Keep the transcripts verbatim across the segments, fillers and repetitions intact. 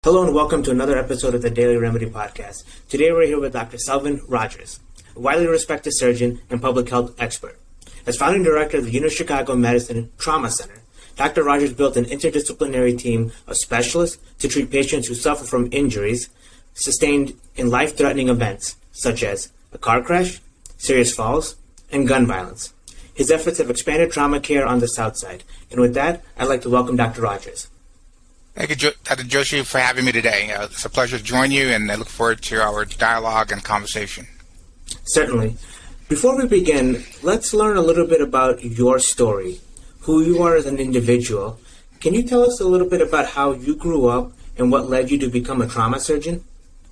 Hello and welcome to another episode of the Daily Remedy Podcast. Today we're here with Doctor Selvin Rogers, a widely respected surgeon and public health expert. As founding director of the University of Chicago Medicine Trauma Center, Doctor Rogers built an interdisciplinary team of specialists to treat patients who suffer from injuries sustained in life-threatening events, such as a car crash, serious falls, and gun violence. His efforts have expanded trauma care on the South Side. And with that, I'd like to welcome Doctor Rogers. Thank you, Doctor Joshi, for having me today. Uh, it's a pleasure to join you, and I look forward to our dialogue and conversation. Certainly. Before we begin, let's learn a little bit about your story, who you are as an individual. Can you tell us a little bit about how you grew up and what led you to become a trauma surgeon?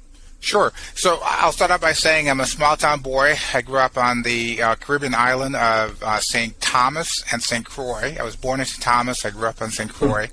Sure. So I'll start out by saying I'm a small-town boy. I grew up on the uh, Caribbean island of uh, Saint Thomas and Saint Croix. I was born in Saint Thomas. I grew up on Saint Croix.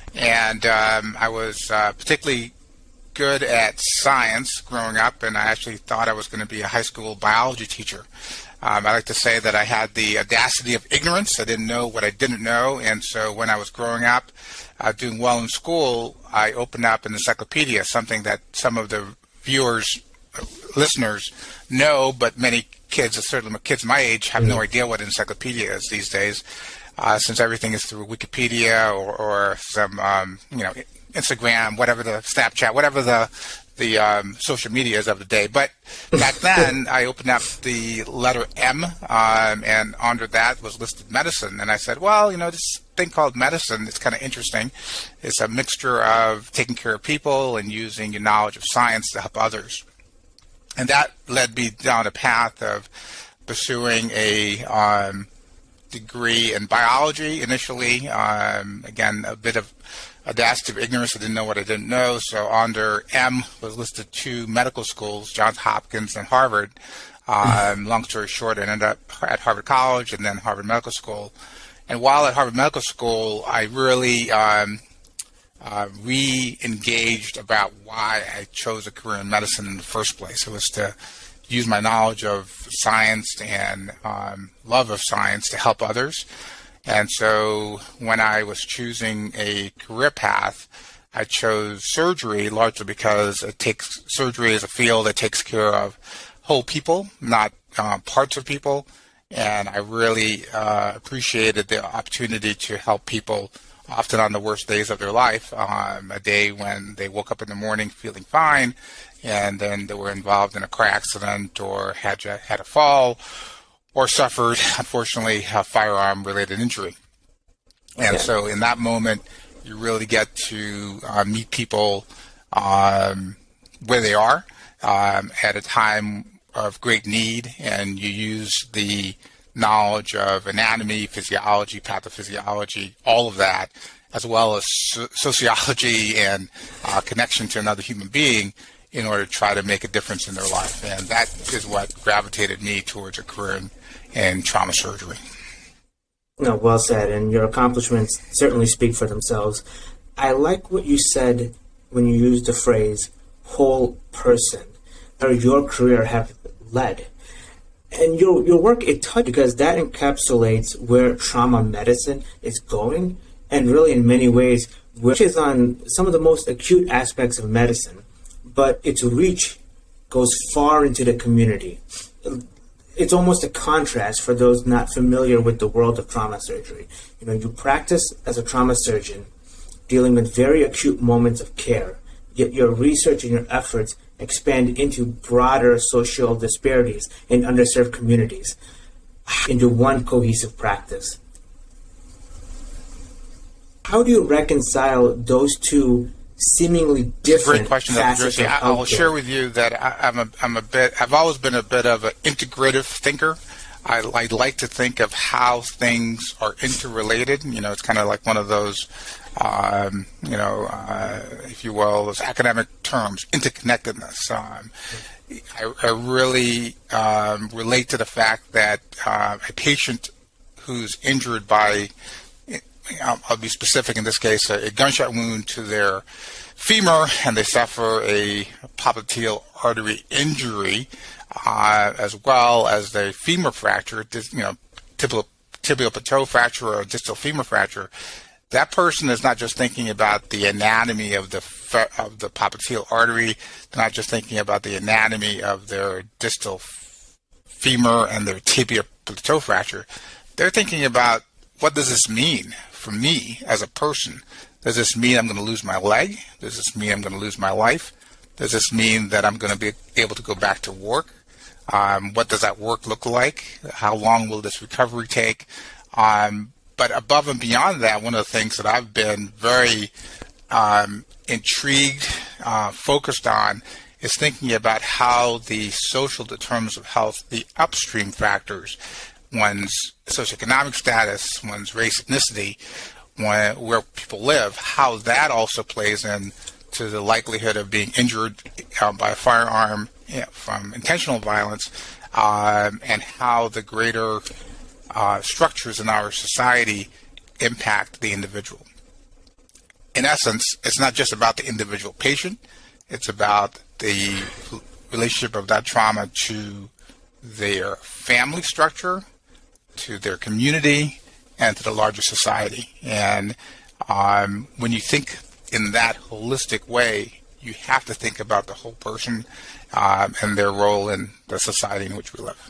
And um, I was uh, particularly good at science growing up, and I actually thought I was going to be a high school biology teacher. Um, I like to say that I had the audacity of ignorance. I didn't know what I didn't know, and so when I was growing up, uh, doing well in school, I opened up an encyclopedia, something that some of the viewers, uh, listeners know, but many kids, certainly kids my age, have no idea what an encyclopedia is these days. Uh, since everything is through Wikipedia or, or some, um, you know, Instagram, whatever the Snapchat, whatever the the um, social media is of the day. But back then, I opened up the letter M, um, and under that was listed medicine. And I said, well, you know, this thing called medicine is kind of interesting. It's a mixture of taking care of people and using your knowledge of science to help others. And that led me down a path of pursuing a um, degree in biology initially. Um, again, a bit of audacity of ignorance. I didn't know what I didn't know. So under M was listed two medical schools, Johns Hopkins and Harvard. Um, long story short, I ended up at Harvard College and then Harvard Medical School. And while at Harvard Medical School, I really um, uh, re-engaged about why I chose a career in medicine in the first place. It was to use my knowledge of science and um, love of science to help others. And so when I was choosing a career path, I chose surgery largely because it takes surgery is a field that takes care of whole people, not uh, parts of people. And I really uh, appreciated the opportunity to help people often on the worst days of their life, um, a day when they woke up in the morning feeling fine, and then they were involved in a car accident or had had a fall or suffered, unfortunately, a firearm-related injury. And yeah. So in that moment, you really get to uh, meet people um, where they are um, at a time of great need, and you use the knowledge of anatomy, physiology, pathophysiology, all of that, as well as so- sociology and uh, connection to another human being in order to try to make a difference in their life. And that is what gravitated me towards a career in, in trauma surgery. No, well said, and your accomplishments certainly speak for themselves. I like what you said when you used the phrase whole person, or your career have led. And your your work, it touched because that encapsulates where trauma medicine is going, and really in many ways, which is on some of the most acute aspects of medicine, but its reach goes far into the community. It's almost a contrast for those not familiar with the world of trauma surgery. You know, you practice as a trauma surgeon, dealing with very acute moments of care, yet your research and your efforts expand into broader social disparities in underserved communities into one cohesive practice. How do you reconcile those two seemingly different Great question, facets of healthcare? I'll healthcare? share with you that I, I'm a I'm a bit I've always been a bit of an integrative thinker. I, I like to think of how things are interrelated. You know, it's kind of like one of those, um, you know, uh, if you will, those academic terms, interconnectedness. Um, I, I really um, relate to the fact that uh, a patient who's injured by, I'll, I'll be specific in this case, a, a gunshot wound to their femur, and they suffer a popliteal artery injury, uh, as well as the femur fracture, you know, tibial, tibial plateau fracture or distal femur fracture. that person is not just thinking about the anatomy of the fe- of the popliteal artery. They're not just thinking about the anatomy of their distal femur and their tibia plateau fracture. They're thinking about, what does this mean for me as a person? Does this mean I'm going to lose my leg? Does this mean I'm going to lose my life? Does this mean that I'm going to be able to go back to work? Um, what does that work look like? How long will this recovery take? Um, but above and beyond that, one of the things that I've been very um, intrigued, uh, focused on, is thinking about how the social determinants of health, the upstream factors, one's socioeconomic status, one's race, ethnicity, when, where people live, how that also plays in to the likelihood of being injured uh, by a firearm, you know, from intentional violence, um, and how the greater uh, structures in our society impact the individual. In essence, it's not just about the individual patient, it's about the relationship of that trauma to their family structure, to their community, and to the larger society. And um, when you think in that holistic way, you have to think about the whole person um, and their role in the society in which we live.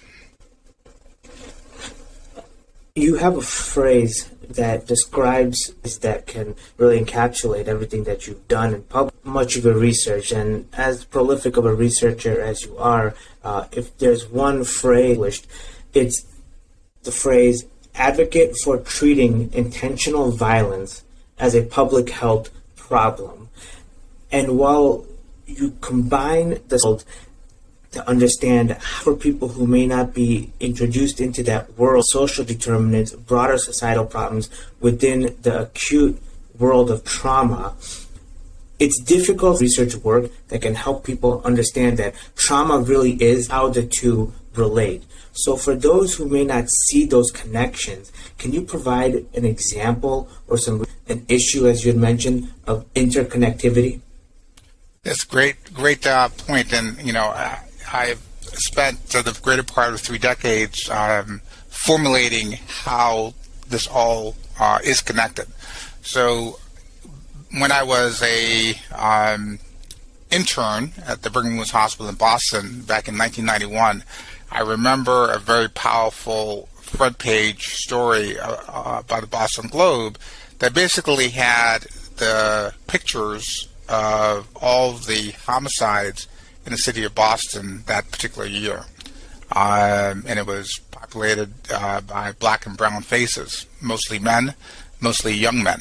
You have a phrase that describes that can really encapsulate everything that you've done and published, much of your research. And as prolific of a researcher as you are, uh, if there's one phrase, it's the phrase, advocate for treating intentional violence as a public health problem. And while you combine the to understand for people who may not be introduced into that world, social determinants, broader societal problems within the acute world of trauma, it's difficult research work that can help people understand that trauma really is how the two relate. So for those who may not see those connections, can you provide an example or some an issue, as you had mentioned, of interconnectivity? That's a great, great uh, point. And, you know, I, I've spent uh, the greater part of three decades um, formulating how this all uh, is connected. So when I was a um, intern at the Brigham and Women's Hospital in Boston back in nineteen ninety-one, I remember a very powerful front page story uh, uh, by the Boston Globe that basically had the pictures of all the homicides in the city of Boston that particular year. Um, and it was populated uh, by black and brown faces, mostly men, mostly young men.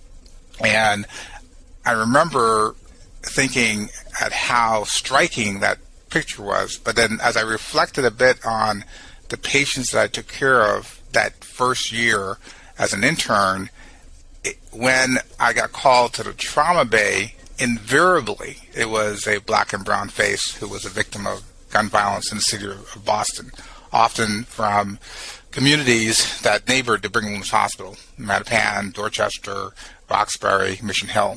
And I remember thinking at how striking that picture was, but then as I reflected a bit on the patients that I took care of that first year as an intern, it, when I got called to the trauma bay, invariably it was a black and brown face who was a victim of gun violence in the city of Boston, often from communities that neighbored the Brigham and Women's Hospital, Mattapan, Dorchester, Roxbury, Mission Hill.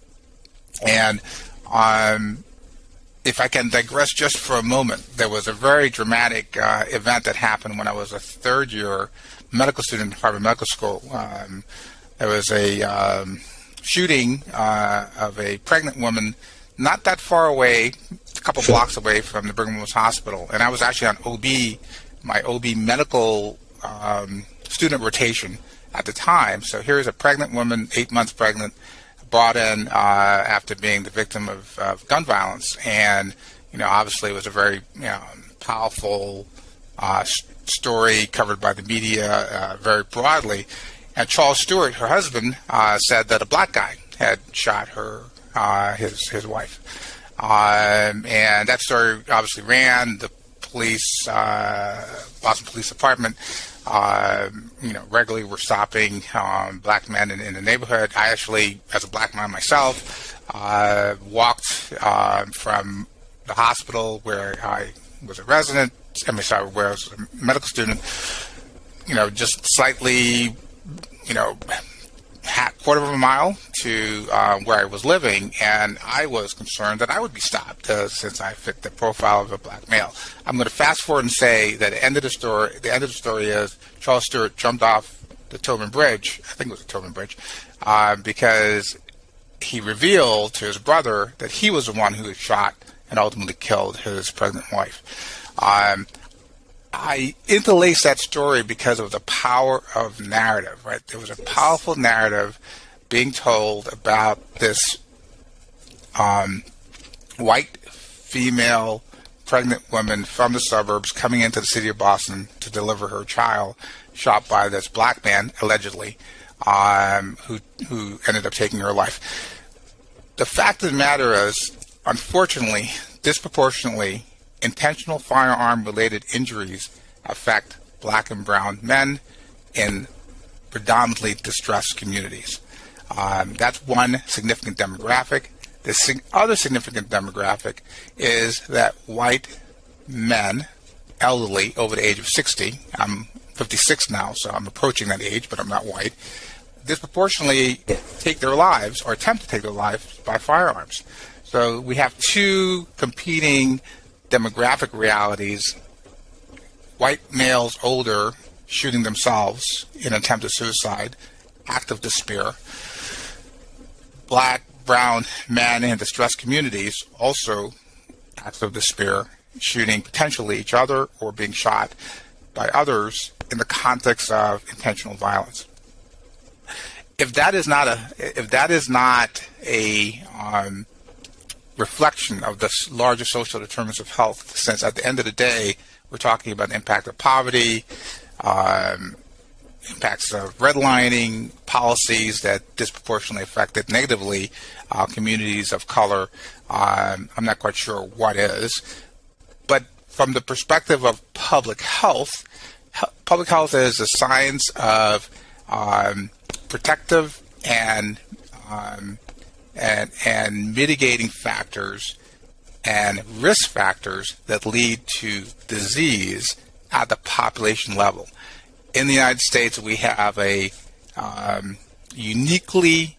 And um, if I can digress just for a moment, there was a very dramatic uh, event that happened when I was a third year medical student at Harvard Medical School. Um, there was a um, shooting uh, of a pregnant woman not that far away, a couple sure. blocks away from the Brigham and Women's Hospital. And I was actually on O B, my O B medical um, student rotation at the time. So here's a pregnant woman, eight months pregnant, brought in uh, after being the victim of, of gun violence. And, you know, obviously it was a very, you know, powerful uh, story covered by the media uh, very broadly. And Charles Stewart, her husband, uh, said that a black guy had shot her, uh, his his wife. Um, and that story obviously ran. The police, uh, Boston Police Department, uh, you know, regularly were stopping um, black men in, in the neighborhood. I actually, as a black man myself, uh, walked uh, from the hospital where I was a resident, I mean, sorry, where I was a medical student, you know, just slightly, you know, half, quarter of a mile to uh, where I was living, and I was concerned that I would be stopped uh, since I fit the profile of a black male. I'm going to fast forward and say that the end of the story, the end of the story is Charles Stewart jumped off the Tobin Bridge, I think it was the Tobin Bridge, uh, because he revealed to his brother that he was the one who had shot and ultimately killed his pregnant wife. Um, I interlace that story because of the power of narrative, right? There was a powerful narrative being told about this um, white female pregnant woman from the suburbs coming into the city of Boston to deliver her child, shot by this black man, allegedly, um, who, who ended up taking her life. The fact of the matter is, unfortunately, disproportionately, intentional firearm-related injuries affect black and brown men in predominantly distressed communities. Um, that's one significant demographic. The sig- other significant demographic is that white men, elderly, over the age of sixty, I'm fifty-six now, so I'm approaching that age, but I'm not white, disproportionately take their lives or attempt to take their lives by firearms. So we have two competing demographic realities: white males older shooting themselves in attempted suicide, act of despair; black, brown men in distressed communities, also acts of despair, shooting potentially each other or being shot by others in the context of intentional violence. If that is not a, if that is not a um, reflection of the larger social determinants of health, since at the end of the day, we're talking about the impact of poverty, um, impacts of redlining, policies that disproportionately affected negatively uh, communities of color. Um, I'm not quite sure what is. But from the perspective of public health, he- public health is a science of um, protective and, um, and, and mitigating factors and risk factors that lead to disease at the population level. In the United States, we have a um, uniquely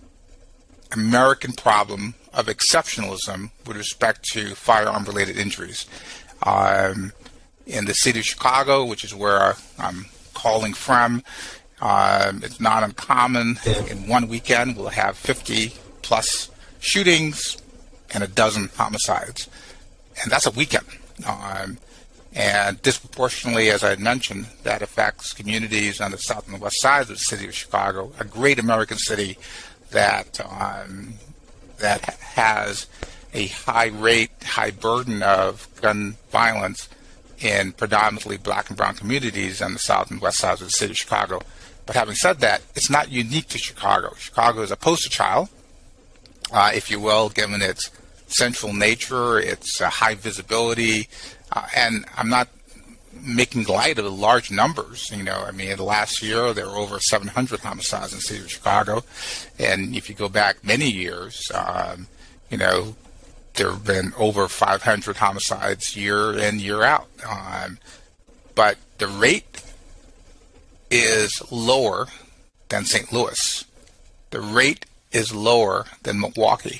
American problem of exceptionalism with respect to firearm-related injuries. Um, in the city of Chicago, which is where I'm calling from, um, it's not uncommon. In one weekend, we'll have fifty plus shootings and a dozen homicides. And that's a weekend. Um, And disproportionately, as I had mentioned, that affects communities on the south and the west sides of the city of Chicago, a great American city that um, that has a high rate, high burden of gun violence in predominantly black and brown communities on the south and west sides of the city of Chicago. But having said that, it's not unique to Chicago. Chicago is a poster child, uh, if you will, given its central nature, its uh, high visibility. Uh, and I'm not making light of the large numbers. You know, I mean, last year there were over seven hundred homicides in the city of Chicago. And if you go back many years, um, you know, there have been over five hundred homicides year in, year out. Um, but the rate is lower than Saint Louis. The rate is lower than Milwaukee.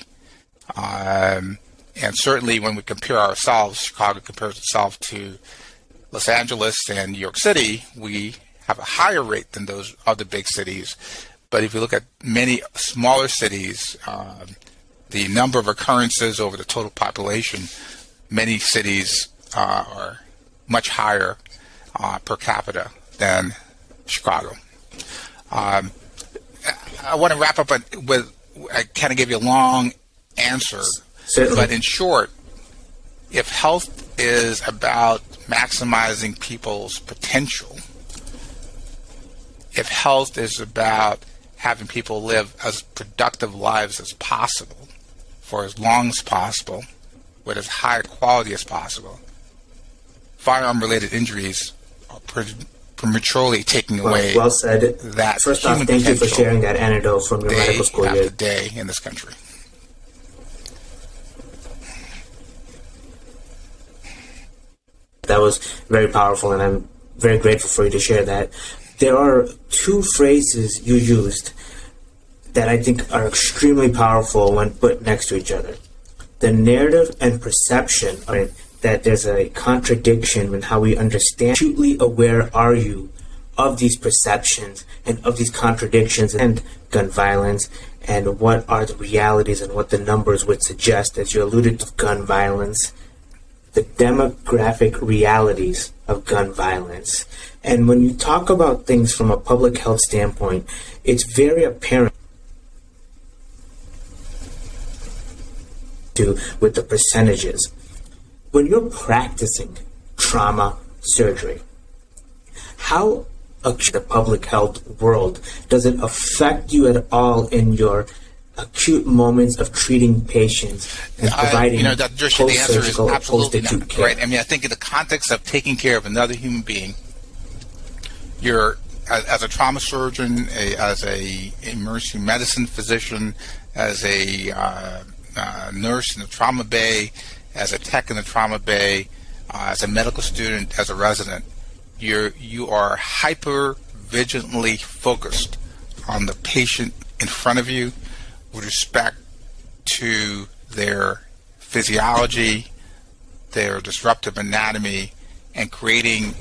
Um, And certainly when we compare ourselves, Chicago compares itself to Los Angeles and New York City, we have a higher rate than those other big cities. But if you look at many smaller cities, um, the number of occurrences over the total population, many cities uh, are much higher uh, per capita than Chicago. Um, I want to wrap up with, I kind of gave you a long answer. Certainly. But in short, if health is about maximizing people's potential, if health is about having people live as productive lives as possible for as long as possible with as high a quality as possible, firearm-related injuries are pre- prematurely taking well, away well said. that First human off, thank you for potential sharing that anecdote from your day medical school after year. day in this country. That was very powerful, and I'm very grateful for you to share that. There are two phrases you used that I think are extremely powerful when put next to each other. The narrative and perception, right, that there's a contradiction in how we understand. Acutely aware are you of these perceptions and of these contradictions and gun violence, and what are the realities and what the numbers would suggest, as you alluded to gun violence, the demographic realities of gun violence. And when you talk about things from a public health standpoint, it's very apparent to with the percentages. When you're practicing trauma surgery, how acute the public health world does it affect you at all in your acute moments of treating patients and providing uh, you know, Doctor Drisher, the answer is absolutely not. Care? Right? I mean, I think in the context of taking care of another human being, you're as, as a trauma surgeon, a, as a emergency medicine physician, as a uh, uh, nurse in the trauma bay, as a tech in the trauma bay, uh, as a medical student, as a resident, you're you are hyper vigilantly focused on the patient in front of you with respect to their physiology, their disruptive anatomy, and creating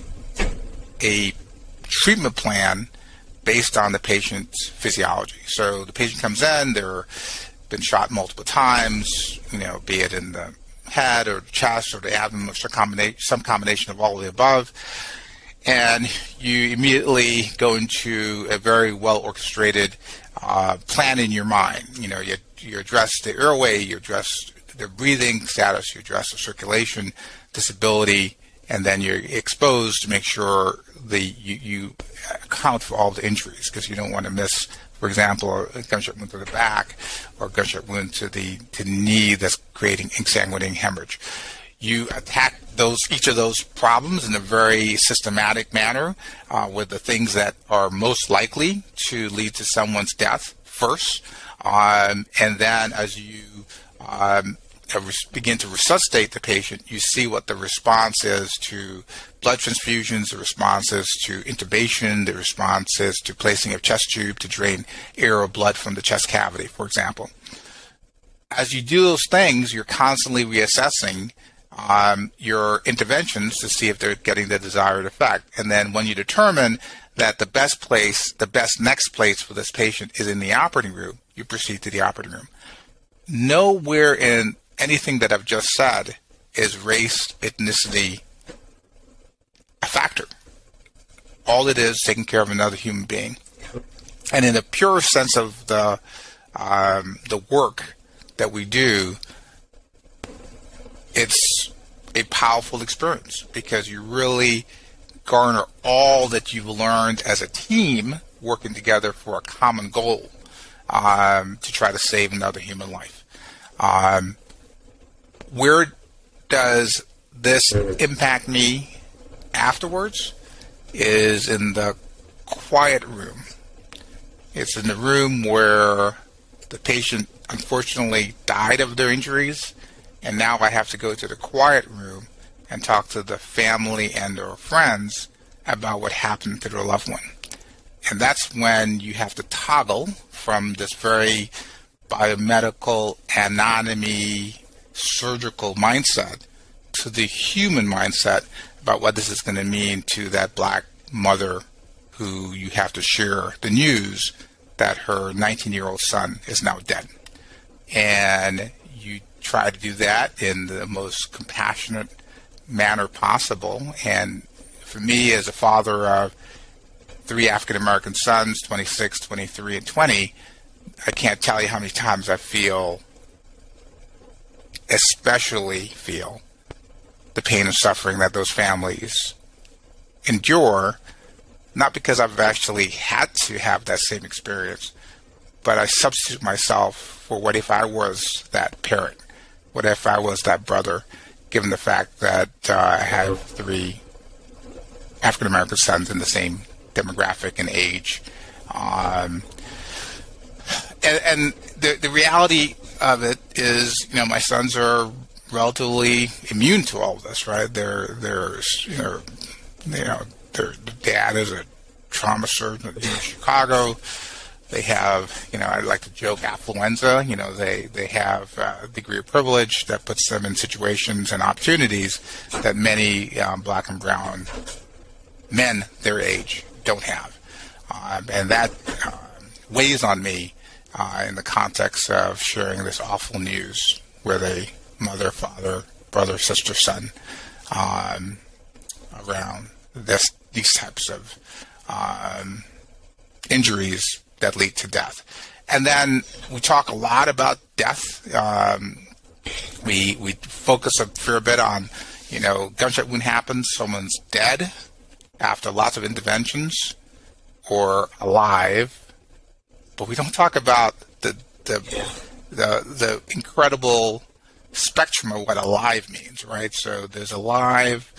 a treatment plan based on the patient's physiology. So the patient comes in, they're been shot multiple times, you know, be it in the head or the chest or the abdomen or some combination, some combination of all of the above. And you immediately go into a very well orchestrated uh, plan in your mind. You know, you, you address the airway, you address the breathing status, you address the circulation, disability, and then you're exposed to make sure the you, you account for all the injuries, because you don't want to miss, for example, a gunshot wound to the back or a gunshot wound to the to the knee that's creating exsanguinating hemorrhage. You attack those each of those problems in a very systematic manner uh, with the things that are most likely to lead to someone's death first, um, and then as you um, begin to resuscitate the patient, you see what the response is to blood transfusions, the response is to intubation, the response is to placing a chest tube to drain air or blood from the chest cavity, for example. As you do those things, you're constantly reassessing um, your interventions to see if they're getting the desired effect. And then when you determine that the best place, the best next place for this patient is in the operating room, you proceed to the operating room. Nowhere in anything that I've just said is race, ethnicity a factor. All it is taking care of another human being. And in the pure sense of the um, the work that we do, it's a powerful experience because you really garner all that you've learned as a team working together for a common goal um, to try to save another human life. Um, where does this impact me afterwards is in the quiet room. It's in the room where the patient unfortunately died of their injuries, and now I have to go to the quiet room and talk to the family and their friends about what happened to their loved one. And that's when you have to toggle from this very biomedical anatomy surgical mindset to the human mindset about what this is going to mean to that black mother who you have to share the news that her nineteen-year-old son is now dead. And you try to do that in the most compassionate manner possible. And for me, as a father of three African-American sons, twenty-six, twenty-three, and twenty, I can't tell you how many times I feel, especially feel, the pain and suffering that those families endure, not because I've actually had to have that same experience, but I substitute myself for what if I was that parent? What if I was that brother, given the fact that uh, I have three African-American sons in the same demographic and age. Um, and and the, the reality of it is, you know, my sons are relatively immune to all of this, right? They're, they're you know, you know, their dad is a trauma surgeon in Chicago. They have, you know, I like to joke, affluenza. You know, they, they have a degree of privilege that puts them in situations and opportunities that many um, black and brown men their age don't have. Um, and that uh, weighs on me uh, in the context of sharing this awful news with a mother, father, brother, sister, son um, around this these types of um, injuries that lead to death. And then we talk a lot about death. Um, we we focus a fair bit on, you know, gunshot wound happens, someone's dead after lots of interventions, or alive, but we don't talk about the the the, the incredible spectrum of what alive means, right? So there's alive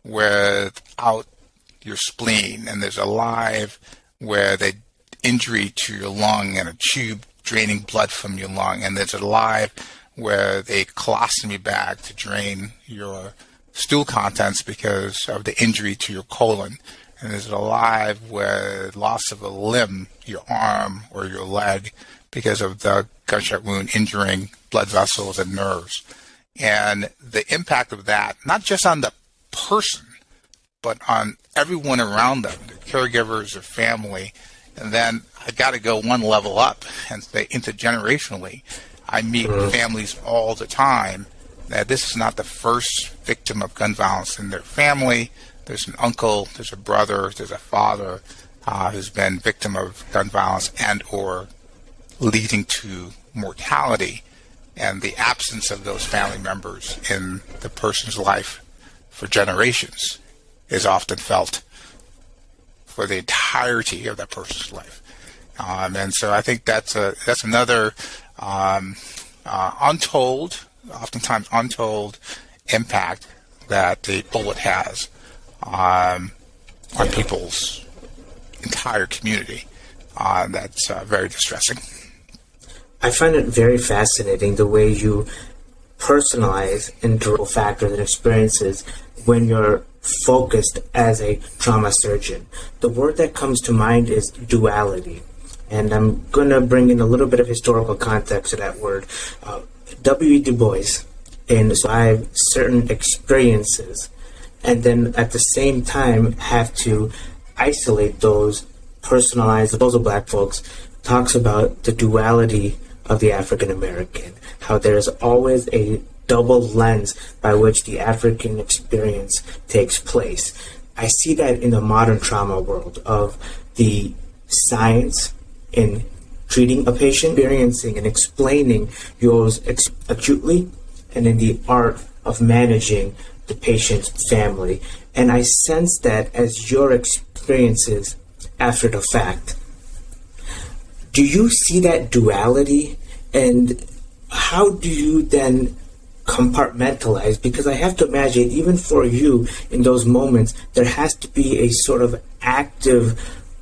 without your spleen, and there's alive where the injury to your lung and a tube draining blood from your lung, and there's alive with a colostomy bag to drain your stool contents because of the injury to your colon, and there's alive with loss of a limb, your arm or your leg, because of the gunshot wound injuring blood vessels and nerves. And the impact of that, not just on the person, but on everyone around them, their caregivers, their family. And then I got to go one level up and say intergenerationally. I meet mm-hmm. families all the time that this is not the first victim of gun violence in their family. There's an uncle, there's a brother, there's a father uh, who's been victim of gun violence and or leading to mortality. And the absence of those family members in the person's life for generations is often felt for the entirety of that person's life. Um, and so I think that's a that's another um, uh, untold, oftentimes untold impact that the bullet has um, on people's entire community. Uh, that's uh, very distressing. I find it very fascinating the way you personalize individual factors and experiences when you're focused as a trauma surgeon. The word that comes to mind is duality. And I'm going to bring in a little bit of historical context to that word. Uh, W E Du Bois described certain experiences and then at the same time have to isolate those, personalized, those of black folks, talks about the duality of the African American, how there's always a double lens by which the African experience takes place. I see that in the modern trauma world of the science in treating a patient, experiencing and explaining yours ex- acutely, and in the art of managing the patient's family. And I sense that as your experiences after the fact. Do you see that duality, and how do you then compartmentalize? Because I have to imagine, even for you in those moments, there has to be a sort of active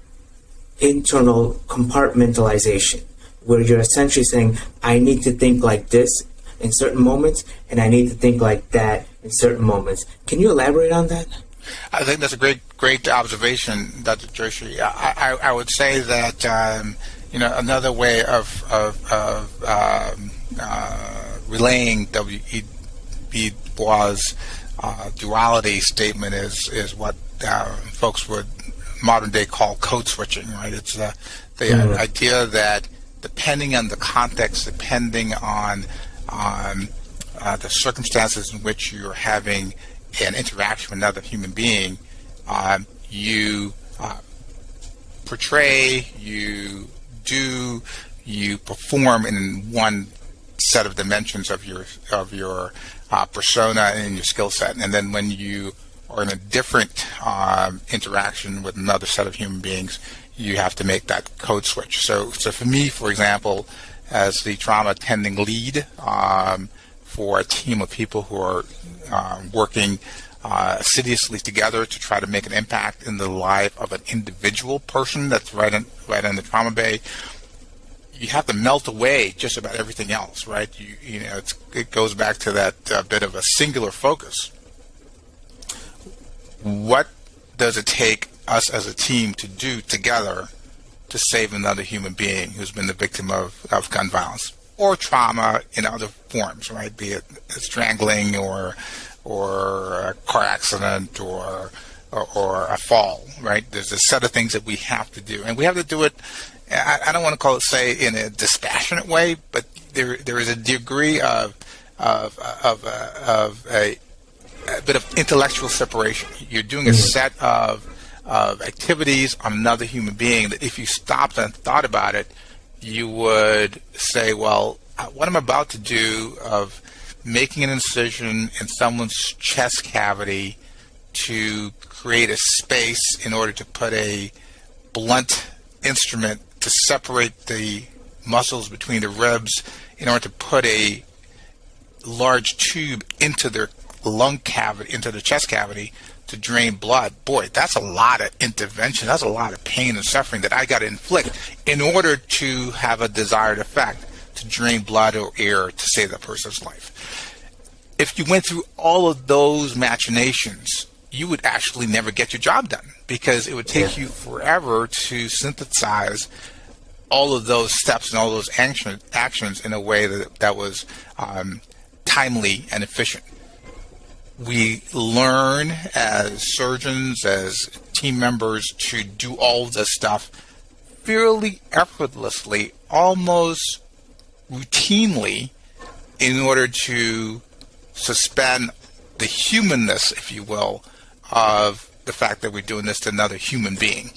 internal compartmentalization where you're essentially saying, I need to think like this in certain moments, and I need to think like that in certain moments. Can you elaborate on that? I think that's a great, great observation, Doctor Joshi. I, I, I would say that um, you know, another way of of, of um, uh, relaying W E Du Bois' uh, duality statement is is what uh, folks would modern day call code switching. Right? It's uh, the mm-hmm. idea that depending on the context, depending on um, uh, the circumstances in which you're having an interaction with another human being, um, you uh, portray, you do, you perform in one set of dimensions of your of your uh, persona and your skill set, and then when you are in a different um, interaction with another set of human beings, you have to make that code switch. So, so for me, for example, as the trauma attending lead um, for a team of people who are uh, working uh, assiduously together to try to make an impact in the life of an individual person that's right in, right in the trauma bay, you have to melt away just about everything else, right? You, you know, it's, it goes back to that uh, bit of a singular focus. What does it take us as a team to do together to save another human being who's been the victim of, of gun violence or trauma in other forms, right? Be it strangling or or a car accident or or, or a fall, right? There's a set of things that we have to do, and we have to do it. I, I don't want to call it, say, in a dispassionate way, but there there is a degree of of of, uh, of a, a bit of intellectual separation. You're doing a set of of activities on another human being that if you stopped and thought about it, you would say, well, what I'm about to do of making an incision in someone's chest cavity to create a space in order to put a blunt instrument to separate the muscles between the ribs in order to put a large tube into their lung cavity, into the chest cavity to drain blood. Boy, that's a lot of intervention. That's a lot of pain and suffering that I got to inflict in order to have a desired effect, to drain blood or air to save that person's life. If you went through all of those machinations, you would actually never get your job done, because it would take yeah. you forever to synthesize all of those steps and all those action, actions in a way that, that was um, timely and efficient. We learn as surgeons, as team members, to do all of this stuff fairly effortlessly, almost routinely, in order to suspend the humanness, if you will, of the fact that we're doing this to another human being.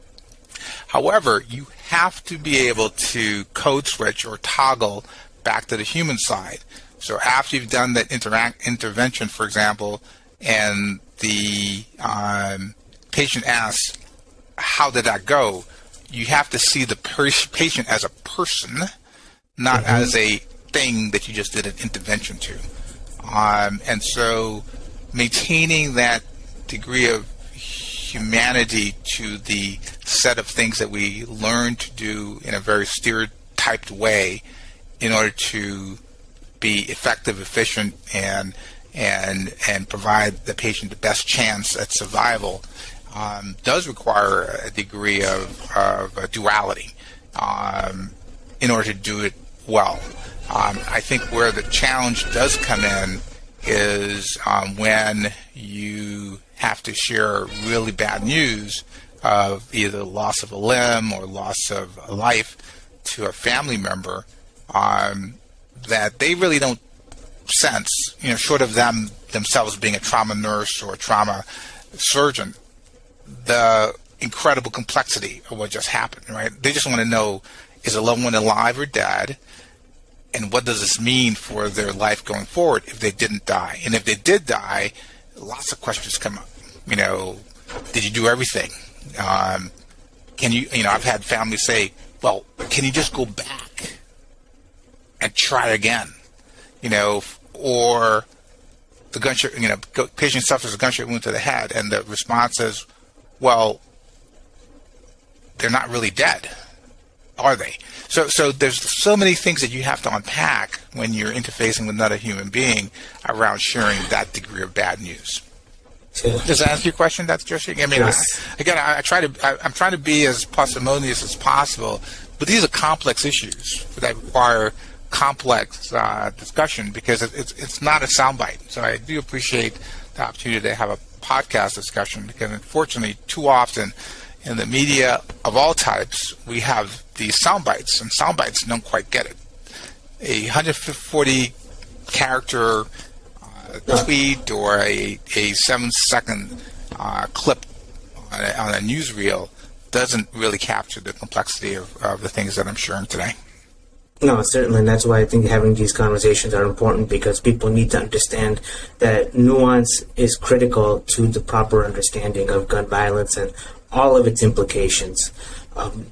However, you have to be able to code switch or toggle back to the human side. So after you've done that interact intervention, for example, and the um, patient asks, how did that go? You have to see the per patient as a person, not mm-hmm. as a thing that you just did an intervention to. Um, and so maintaining that degree of humanity to the set of things that we learn to do in a very stereotyped way in order to be effective, efficient, and and and provide the patient the best chance at survival um, does require a degree of, of a duality um, in order to do it well. Um, I think where the challenge does come in is um, when you have to share really bad news of either loss of a limb or loss of a life to a family member um, that they really don't sense, you know, short of them themselves being a trauma nurse or a trauma surgeon, the incredible complexity of what just happened, right? They just want to know, is a loved one alive or dead? And what does this mean for their life going forward if they didn't die? And if they did die, lots of questions come up. You know, did you do everything? Um, can you, you know, I've had families say, well, can you just go back and try again? You know, or the gunshot, you know, patient suffers a gunshot wound to the head, and the response is, well, they're not really dead, are they? So, so there's so many things that you have to unpack when you're interfacing with another human being around sharing that degree of bad news. Yeah. Does that answer your question? That's just, I mean, yes. I, again, I, I try to, I, I'm trying to be as parsimonious as possible, but these are complex issues that require complex uh, discussion, because it, it's it's not a soundbite. So I do appreciate the opportunity to have a podcast discussion, because unfortunately, too often in the media of all types, we have these sound bites, and sound bites don't quite get it. A one hundred forty character uh, tweet or a, a seven second uh, clip on a, on a newsreel doesn't really capture the complexity of, of the things that I'm sharing today. No, certainly, and that's why I think having these conversations are important, because people need to understand that nuance is critical to the proper understanding of gun violence and all of its implications. Um,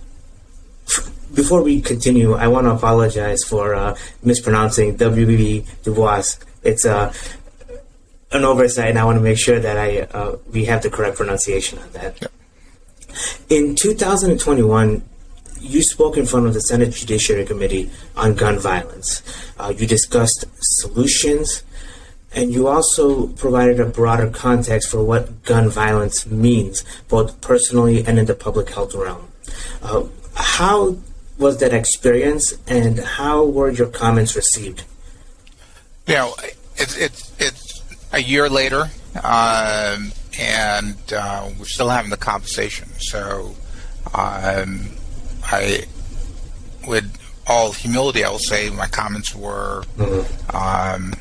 before we continue, I want to apologize for uh, mispronouncing W B Du Bois. It's uh, an oversight, and I want to make sure that I uh, we have the correct pronunciation on that. Yep. In two thousand twenty-one, you spoke in front of the Senate Judiciary Committee on gun violence. Uh, you discussed solutions, and you also provided a broader context for what gun violence means, both personally and in the public health realm. Uh, how was that experience, and how were your comments received? You know, it's it's it's a year later. Um, and uh, we're still having the conversation. So um, I with all humility, I will say my comments were mm-hmm. um,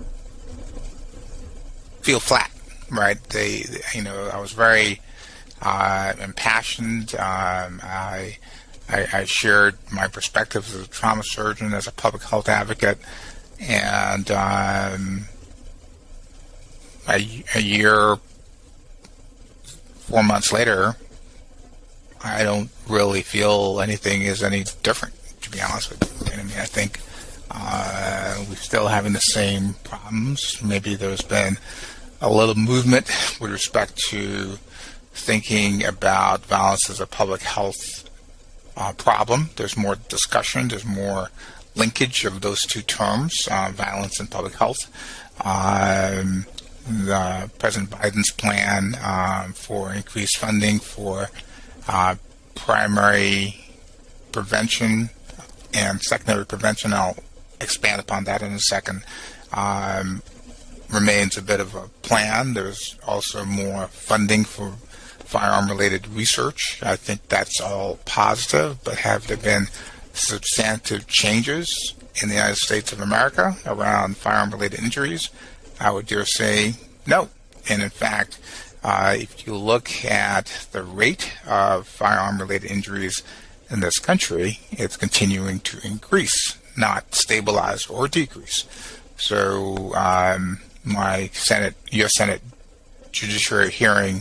feel flat, right? They, you know, I was very uh, impassioned. Um, I, I I shared my perspectives as a trauma surgeon, as a public health advocate, and um, a, a year, four months later, I don't really feel anything is any different, to be honest with you. I mean, I think uh, we're still having the same problems. Maybe there's been a little movement with respect to thinking about violence as a public health uh, problem. There's more discussion. There's more linkage of those two terms, uh, violence and public health. Um, the President Biden's plan um, for increased funding for uh, primary prevention and secondary prevention, I'll expand upon that in a second, um, remains a bit of a plan. There's also more funding for firearm-related research. I think that's all positive, but have there been substantive changes in the United States of America around firearm-related injuries? I would dare say no. And in fact, uh, if you look at the rate of firearm-related injuries in this country, it's continuing to increase, not stabilize or decrease. So um, my Senate, U S Senate Judiciary hearing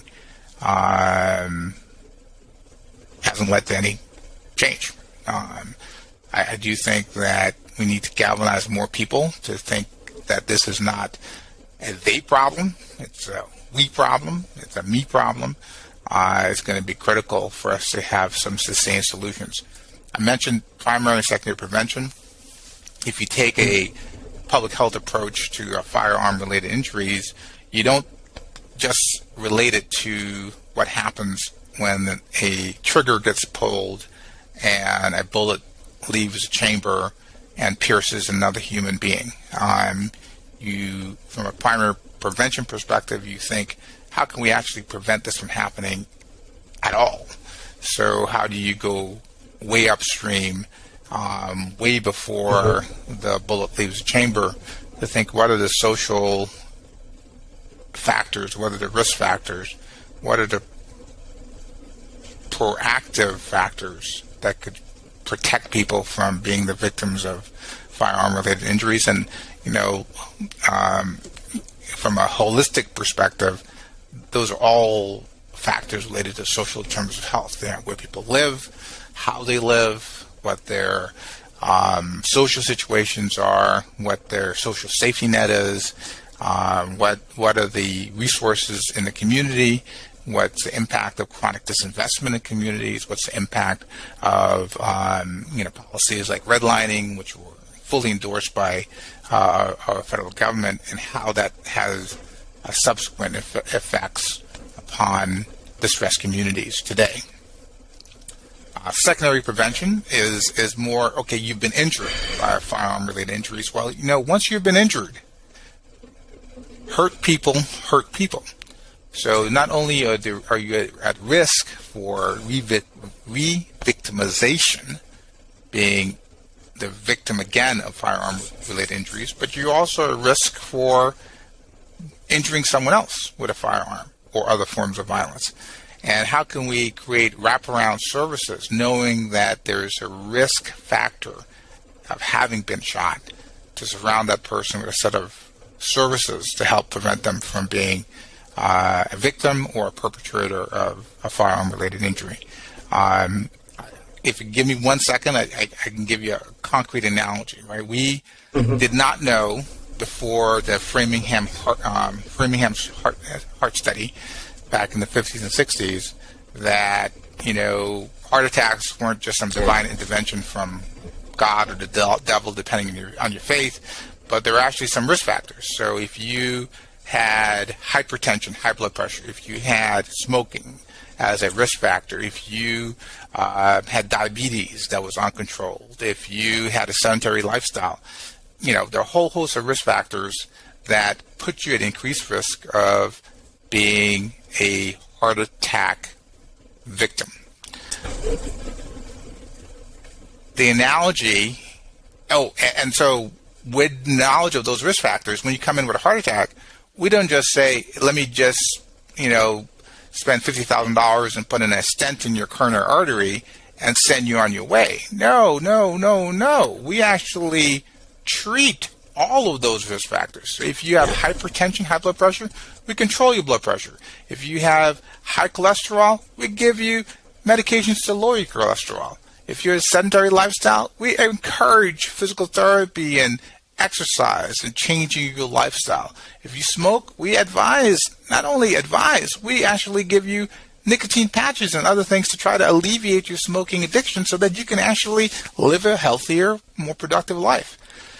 um, hasn't led to any change. Um, I, I do think that we need to galvanize more people to think that this is not a they problem, it's a we problem, it's a me problem. Uh, it's going to be critical for us to have some sustained solutions. I mentioned primary and secondary prevention. If you take a public health approach to uh, firearm-related injuries, you don't just relate it to what happens when a trigger gets pulled and a bullet leaves a chamber and pierces another human being. Um, you, from a primary prevention perspective, you think, how can we actually prevent this from happening at all? So how do you go way upstream, um, way before mm-hmm. the bullet leaves the chamber, to think what are the social factors, what are the risk factors, what are the proactive factors that could protect people from being the victims of firearm-related injuries? And, you know, um, from a holistic perspective, those are all factors related to social determinants of health. They're where people live, how they live, what their um, social situations are, what their social safety net is, um, what what are the resources in the community, what's the impact of chronic disinvestment in communities, what's the impact of um, you know policies like redlining, which were fully endorsed by uh, our federal government, and how that has uh, subsequent eff- effects upon distressed communities today. Uh, secondary prevention is is more, okay, you've been injured by firearm-related injuries. Well, you know, once you've been injured, hurt people hurt people. So not only are, there, are you at risk for re-victimization, being the victim again of firearm-related injuries, but you're also at risk for injuring someone else with a firearm or other forms of violence. And how can we create wraparound services knowing that there's a risk factor of having been shot, to surround that person with a set of services to help prevent them from being uh, a victim or a perpetrator of a firearm-related injury? Um, if you give me one second, I, I, I can give you a concrete analogy. Right? We mm-hmm. did not know before the Framingham um, Framingham's heart, heart study back in the fifties and sixties that, you know, heart attacks weren't just some divine intervention from God or the devil, depending on your, on your faith, but there were actually some risk factors. So if you had hypertension, high blood pressure, if you had smoking as a risk factor, if you uh, had diabetes that was uncontrolled, if you had a sedentary lifestyle, you know, there are a whole host of risk factors that put you at increased risk of being a heart attack victim. The analogy, oh, and so with knowledge of those risk factors, when you come in with a heart attack, we don't just say, let me just, you know, spend fifty thousand dollars and put in a stent in your coronary artery and send you on your way. No, no, no, no. We actually treat all of those risk factors. So if you have hypertension, high blood pressure, we control your blood pressure. If you have high cholesterol, we give you medications to lower your cholesterol. If you're a sedentary lifestyle, we encourage physical therapy and exercise and changing your lifestyle. If you smoke, we advise, not only advise, we actually give you nicotine patches and other things to try to alleviate your smoking addiction so that you can actually live a healthier, more productive life.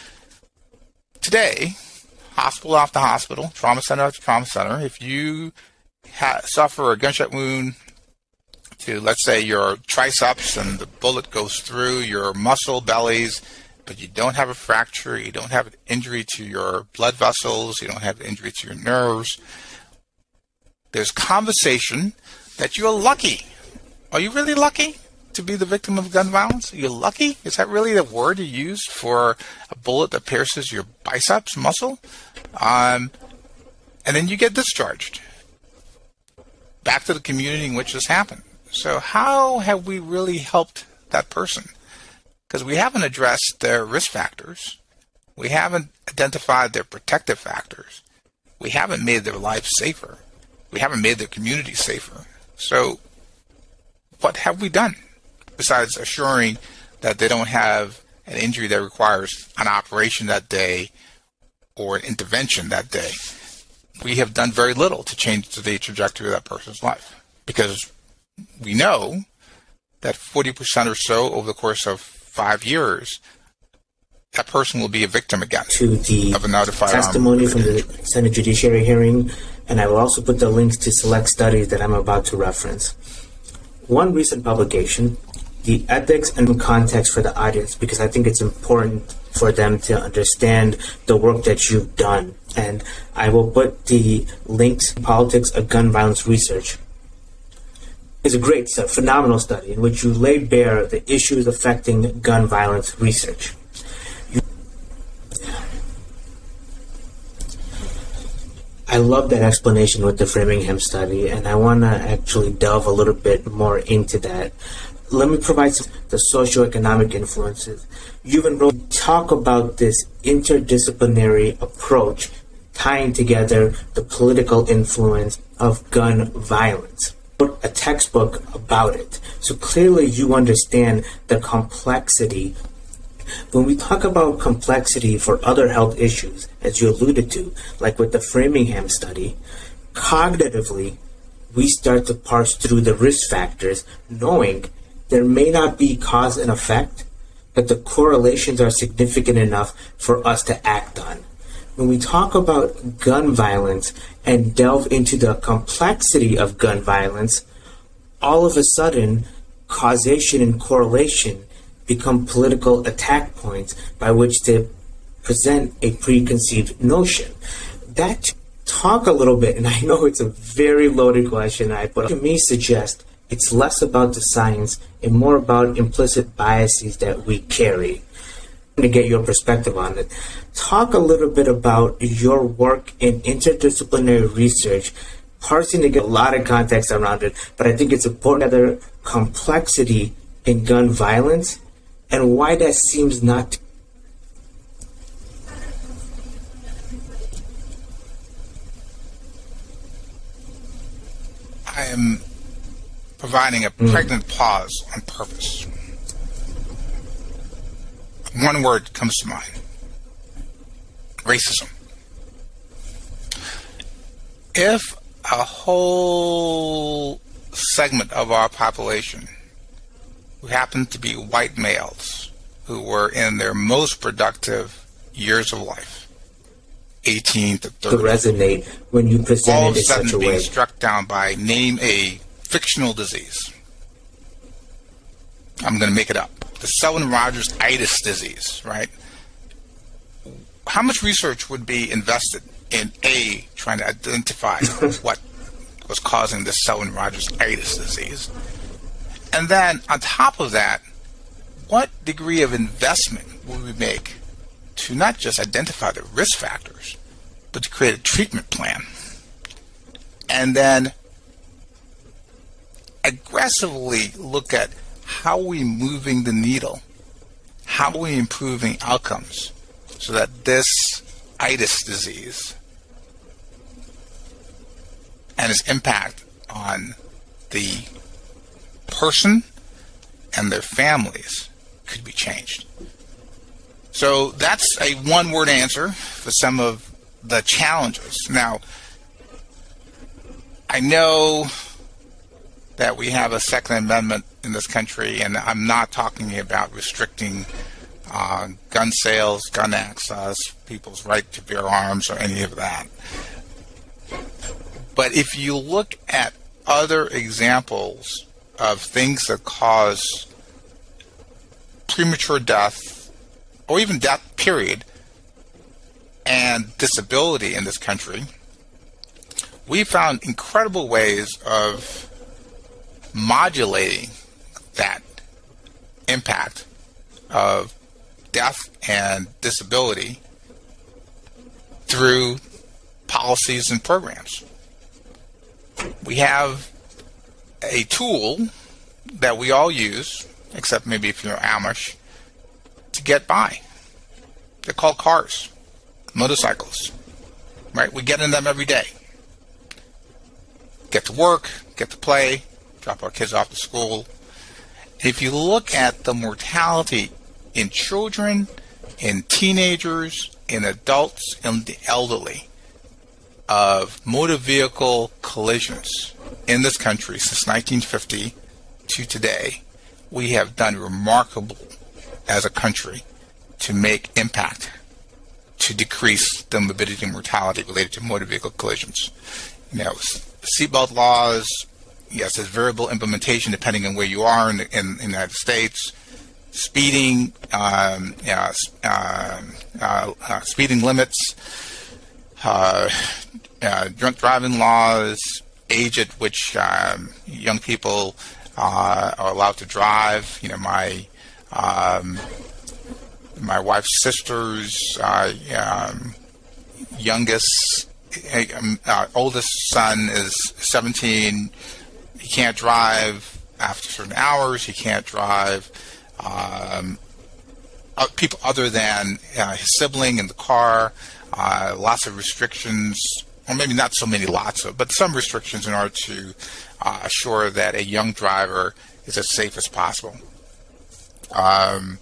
Today, hospital after hospital, trauma center after trauma center, if you ha- suffer a gunshot wound to, let's say, your triceps and the bullet goes through your muscle bellies, but you don't have a fracture, you don't have an injury to your blood vessels, you don't have an injury to your nerves, there's conversation that you're lucky. Are you really lucky to be the victim of gun violence? Are you lucky? Is that really the word you use for a bullet that pierces your biceps muscle? Um, and then you get discharged back to the community in which this happened. So how have we really helped that person? Because we haven't addressed their risk factors. We haven't identified their protective factors. We haven't made their life safer. We haven't made their community safer. So what have we done besides assuring that they don't have an injury that requires an operation that day or an intervention that day? We have done very little to change the trajectory of that person's life, because we know that forty percent or so over the course of five years, that person will be a victim again to the of another firearm testimony from the Senate Judiciary hearing, and I will also put the links to select studies that I'm about to reference. One recent publication, the ethics and context for the audience, because I think it's important for them to understand the work that you've done. And I will put the links, Politics of Gun Violence Research. It's a great, a phenomenal study in which you lay bare the issues affecting gun violence research. You I love that explanation with the Framingham study, and I want to actually delve a little bit more into that. Let me provide some the socioeconomic influences. You've enrolled talk about this interdisciplinary approach tying together the political influence of gun violence. Wrote a textbook about it. So clearly you understand the complexity. When we talk about complexity for other health issues, as you alluded to, like with the Framingham study, cognitively, we start to parse through the risk factors, knowing there may not be cause and effect, but the correlations are significant enough for us to act on. When we talk about gun violence and delve into the complexity of gun violence, all of a sudden, causation and correlation become political attack points by which to present a preconceived notion. That talk a little bit, and I know it's a very loaded question, I but to me suggest it's less about the science and more about implicit biases that we carry. To get your perspective on it, talk a little bit about your work in interdisciplinary research, parsing to get a lot of context around it, but I think it's important that complexity in gun violence and why that seems not to I am providing a pregnant mm. pause on purpose. One word comes to mind: racism. If a whole segment of our population who happened to be white males who were in their most productive years of life, eighteen to thirty, to resonate when you present all it in such a way, of a sudden being struck down by, name a fictional disease. I'm going to make it up. The Selwyn-Rogers-itis disease, right? How much research would be invested in A, trying to identify what was causing this Selwyn-Rogers-itis disease. And then on top of that, what degree of investment will we make to not just identify the risk factors, but to create a treatment plan? And then aggressively look at how we moving the needle, how we improving outcomes so that this itis disease and its impact on the person and their families could be changed. So that's a one-word answer for some of the challenges. Now, I know that we have a Second Amendment in this country, and I'm not talking about restricting uh, gun sales, gun access, people's right to bear arms, or any of that. But if you look at other examples of things that cause premature death, or even death, period, and disability in this country, we found incredible ways of modulating that impact of death and disability through policies and programs. We have a tool that we all use, except maybe if you're Amish, to get by. They're called cars, motorcycles, right? We get in them every day. Get to work, get to play, drop our kids off to school. If you look at the mortality in children, in teenagers, in adults, and the elderly of motor vehicle collisions in this country since nineteen fifty to today, we have done remarkable as a country to make impact to decrease the morbidity and mortality related to motor vehicle collisions. You know, seatbelt laws, yes, there's variable implementation depending on where you are in the, in, in the United States. Speeding, um, uh, uh, uh, uh, speeding limits, uh, uh, drunk driving laws, age at which um, young people uh, are allowed to drive. You know, my um, my wife's sister's uh, um, youngest, uh, oldest son is seventeen. He can't drive after certain hours. He can't drive um, uh, people other than uh, his sibling in the car. Uh, lots of restrictions, or maybe not so many lots of, but some restrictions in order to uh, assure that a young driver is as safe as possible. Um,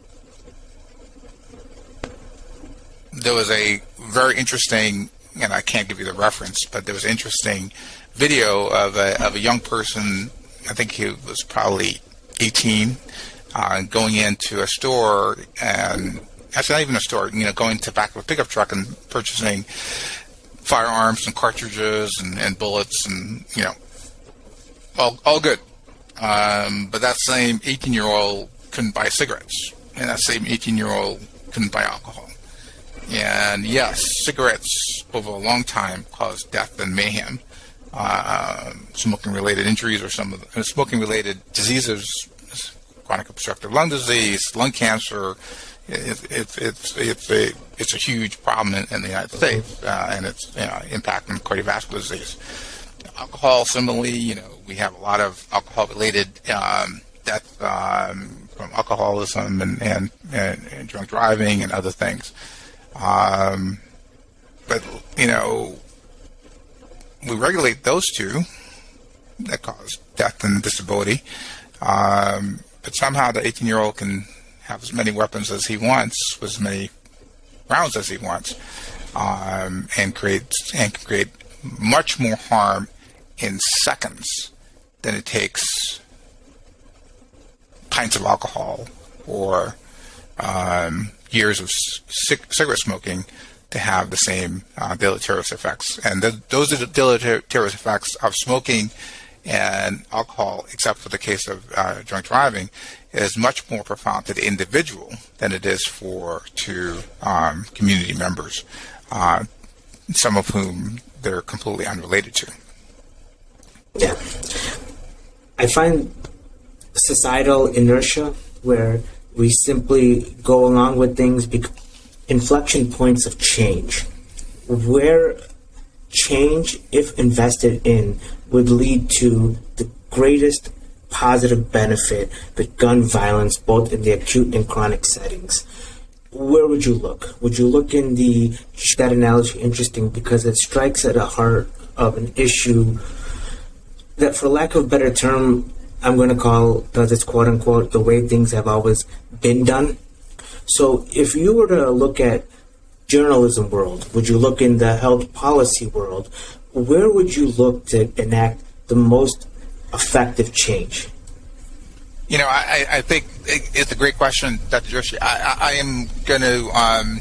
there was a very interesting, and I can't give you the reference, but there was an interesting video of a, of a young person, I think he was probably eighteen, uh, going into a store, and actually not even a store, you know, going to the back of a pickup truck and purchasing firearms and cartridges and, and bullets and, you know, all, all good. Um, but that same eighteen-year-old couldn't buy cigarettes, and that same eighteen-year-old couldn't buy alcohol. And yes, cigarettes over a long time cause death and mayhem. Uh, smoking-related injuries or some of the uh, smoking-related diseases, chronic obstructive lung disease, lung cancer. It, it, it's it's a it's a huge problem in, in the United States, uh, and it's, you know, impacting cardiovascular disease. Alcohol, similarly, you know, we have a lot of alcohol-related um, death um, from alcoholism and, and, and, and drunk driving and other things. Um, but you know, we regulate those two that cause death and disability, um, but somehow the eighteen-year-old can have as many weapons as he wants, with as many rounds as he wants, um, and create and can create much more harm in seconds than it takes pints of alcohol or um, years of c- cigarette smoking to have the same uh, deleterious effects. And th- those are the deleterious effects of smoking and alcohol, except for the case of uh, drunk driving, is much more profound to the individual than it is for to um, community members, uh, some of whom they're completely unrelated to. Yeah. I find societal inertia where we simply go along with things, bec- inflection points of change, where change, if invested in, would lead to the greatest positive benefit with gun violence, both in the acute and chronic settings. Where would you look? Would you look in the, that analogy interesting because it strikes at the heart of an issue that, for lack of a better term, I'm going to call, does it's quote unquote, the way things have always been done. So if you were to look at journalism world, would you look in the health policy world, where would you look to enact the most effective change? You know, I, I think it's a great question, Doctor Joshi. I, I am going to, um,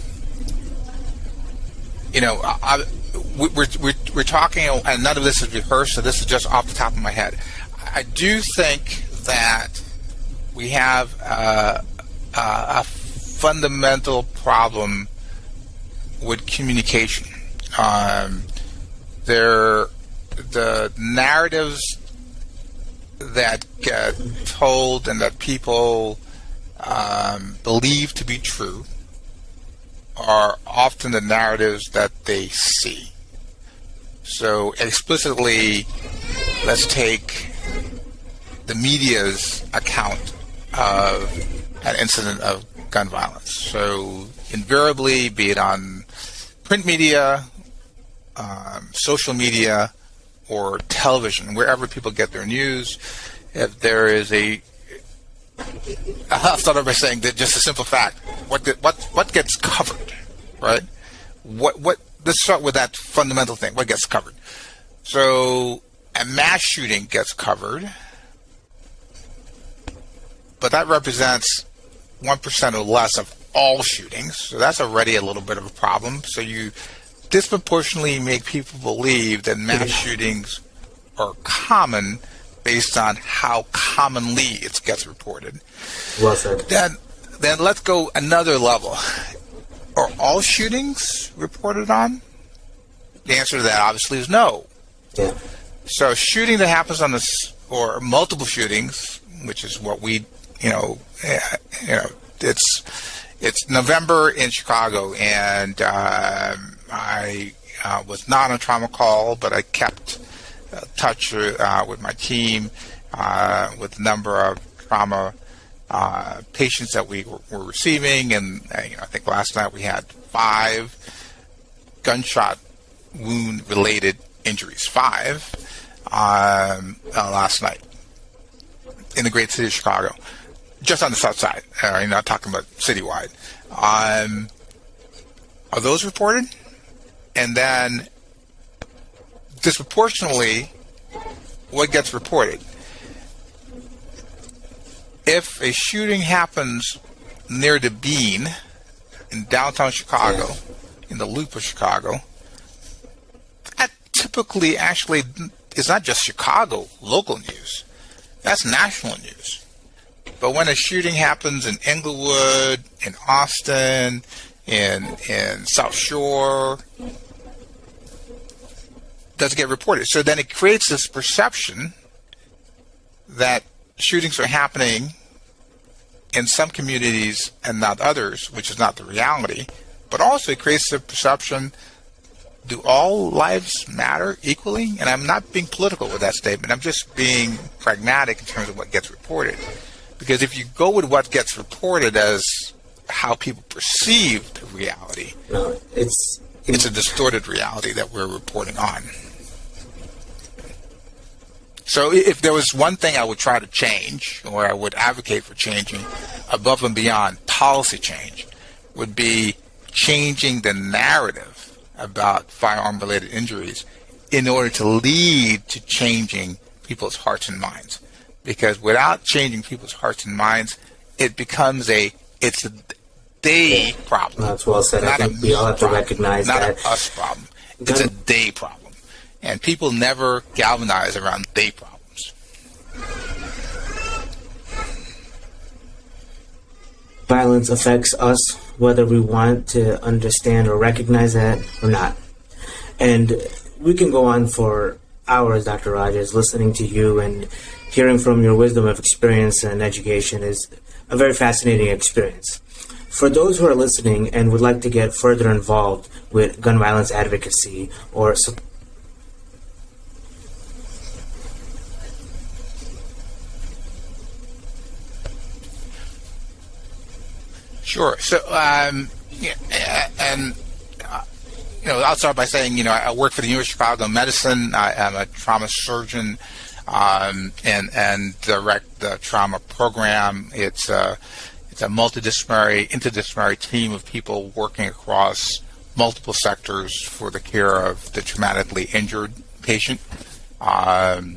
you know, I, we're, we're, we're talking, and none of this is rehearsed, so this is just off the top of my head. I do think that we have uh, a fundamental problem with communication. Um, there, the narratives that get told and that people um, believe to be true are often the narratives that they see. So explicitly, let's take the media's account of an incident of gun violence. So invariably, be it on print media, um, social media, or television, wherever people get their news, if there is a, I'll start off by saying that just a simple fact, what get, what what gets covered, right? What what let's start with that fundamental thing. What gets covered? So a mass shooting gets covered, but that represents one percent or less of all shootings. So that's already a little bit of a problem. So you disproportionately make people believe that mass shootings are common based on how commonly it gets reported. Well said. Then, then let's go another level. Are all shootings reported on? The answer to that obviously is no. Yeah. So shooting that happens on this, or multiple shootings, which is what we, you know, you know, it's it's November in Chicago, and um, I uh, was not on trauma call, but I kept uh, touch uh, with my team uh, with the number of trauma uh, patients that we were, were receiving, and uh, you know, I think last night we had five gunshot wound related injuries, five um, uh, last night in the great city of Chicago, just on the south side. Uh, you're not talking about citywide. Um, are those reported? And then disproportionately, what gets reported? If a shooting happens near the Bean in downtown Chicago, in the loop of Chicago, that typically actually is not just Chicago local news. That's national news. But when a shooting happens in Englewood, in Austin, in in South Shore, doesn't get reported. So then it creates this perception that shootings are happening in some communities and not others, which is not the reality. But also it creates the perception, do all lives matter equally? And I'm not being political with that statement. I'm just being pragmatic in terms of what gets reported. Because if you go with what gets reported as how people perceive the reality, no, it's, it's it's a distorted reality that we're reporting on. So if there was one thing I would try to change, or I would advocate for changing above and beyond policy change, would be changing the narrative about firearm-related injuries in order to lead to changing people's hearts and minds. Because without changing people's hearts and minds, it becomes a, it's a they yeah. problem. That's well said. I think we all have to problem, recognize not that. Not an us problem. It's a they problem. And people never galvanize around they problems. Violence affects us whether we want to understand or recognize that or not. And we can go on for hours, Doctor Rogers. Listening to you and hearing from your wisdom of experience and education is a very fascinating experience. For those who are listening and would like to get further involved with gun violence advocacy or support, Sure. So, um, yeah, and uh, you know, I'll start by saying, you know, I work for the University of Chicago Medicine. I am a trauma surgeon um, and and direct the trauma program. It's a it's a multidisciplinary, interdisciplinary team of people working across multiple sectors for the care of the traumatically injured patient. Um,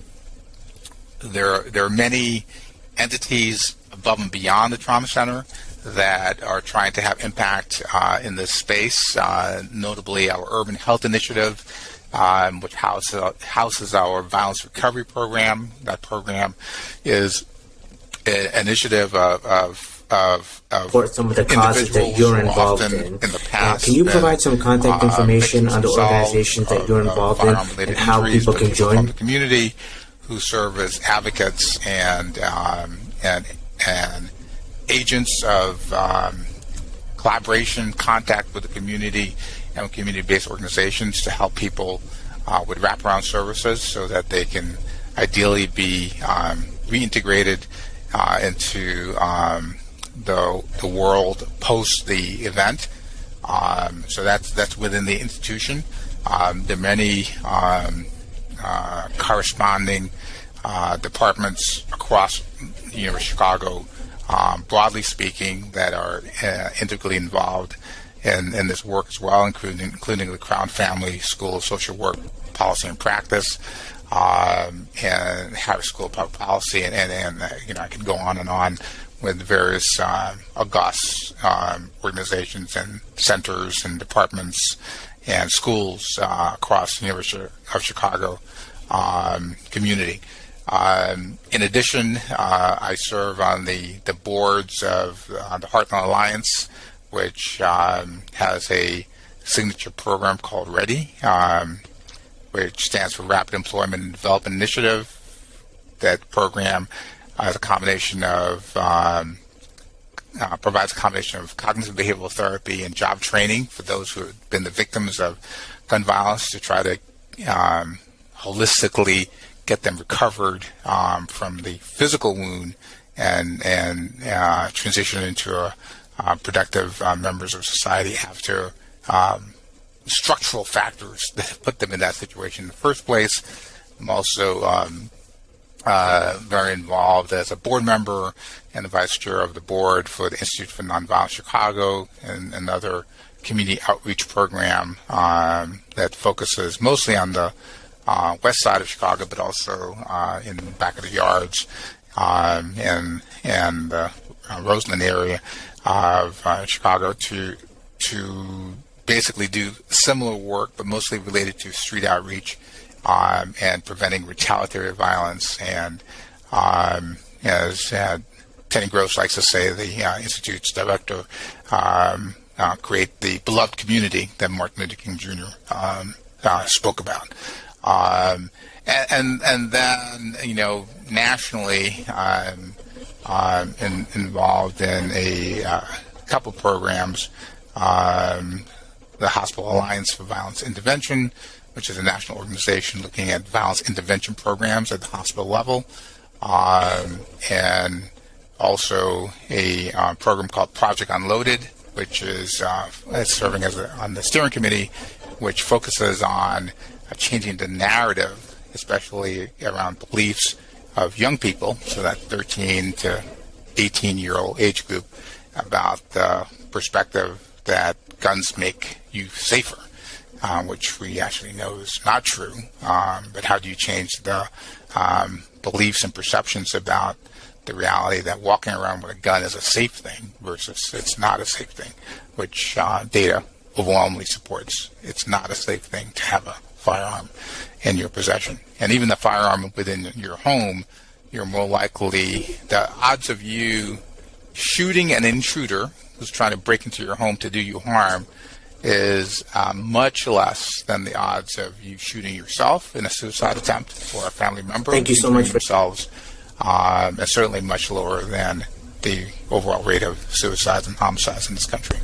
there there are many entities above and beyond the trauma center that are trying to have impact uh, in this space, uh, notably our Urban Health Initiative, um, which houses, houses our violence recovery program. That program is an initiative of, of, of, of support some of the causes that you're involved in. in the past uh, can you provide some contact uh, information on the organizations that of, you're involved in and how injuries, people can join? From the community who serve as advocates and um, and and agents of um, collaboration, contact with the community and community-based organizations to help people uh, with wraparound services so that they can ideally be um, reintegrated uh, into um, the, the world post the event. Um, so that's that's within the institution. Um, there are many um, uh, corresponding uh, departments across the University of Chicago, Um, broadly speaking, that are uh, integrally involved in, in this work as well, including including the Crown Family School of Social Work, Policy and Practice, um, and Harris School of Public Policy, and, and, and uh, you know, I could go on and on with various uh, august um, organizations and centers and departments and schools uh, across the University of Chicago um, community. Um, in addition, uh, I serve on the, the boards of uh, the Heartland Alliance, which um, has a signature program called READY, um, which stands for Rapid Employment and Development Initiative. That program has a combination of um, uh, provides a combination of cognitive behavioral therapy and job training for those who have been the victims of gun violence to try to um, holistically get them recovered um, from the physical wound and and uh, transition into a, uh, productive uh, members of society after um, structural factors that put them in that situation in the first place. I'm also um, uh, very involved as a board member and the vice chair of the board for the Institute for Nonviolence Chicago and another community outreach program um, that focuses mostly on the Uh, west side of Chicago, but also uh, in the back of the yards um, and and the uh, Roseland area of uh, Chicago to to basically do similar work, but mostly related to street outreach um, and preventing retaliatory violence. And um, as uh, Tenny Gross likes to say, the uh, Institute's director, um, uh, create the beloved community that Martin Luther King Junior Um, uh, spoke about. Um, and, and and then, you know, nationally, I'm um, in, involved in a uh, couple programs, um, the Hospital Alliance for Violence Intervention, which is a national organization looking at violence intervention programs at the hospital level, um, and also a uh, program called Project Unloaded, which is uh, serving as a, on the steering committee, which focuses on changing the narrative, especially around beliefs of young people, so that thirteen to eighteen year old age group, about the perspective that guns make you safer, uh, which we actually know is not true. Um, but how do you change the um, beliefs and perceptions about the reality that walking around with a gun is a safe thing versus it's not a safe thing, which uh, data overwhelmingly supports. It's not a safe thing to have a firearm in your possession. And even the firearm within your home, you're more likely, the odds of you shooting an intruder who's trying to break into your home to do you harm is uh, much less than the odds of you shooting yourself in a suicide attempt or a family member. Thank you so much for themselves, um, and certainly much lower than the overall rate of suicides and homicides in this country.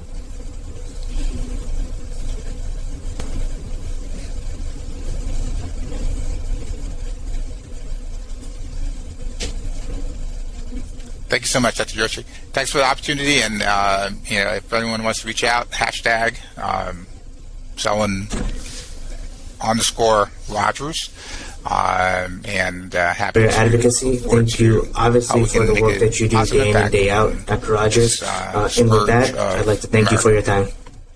Thank you so much, Doctor Joshi. Thanks for the opportunity, and uh, you know, if anyone wants to reach out, hashtag um, Selwyn underscore Rogers, um, and uh, happy for your to advocacy. Thank you, obviously, for the work that you do day in and day out, Doctor Rogers. Uh, and with that, I'd like to thank you for your time.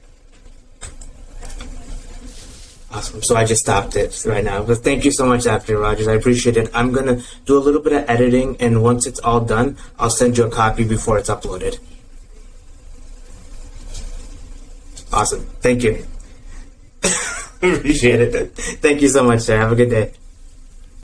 Awesome. So I just stopped it right now. But thank you so much, Doctor Rogers. I appreciate it. I'm going to do a little bit of editing, and once it's all done, I'll send you a copy before it's uploaded. Awesome. Thank you. Appreciate it. Thank you so much, sir. Have a good day.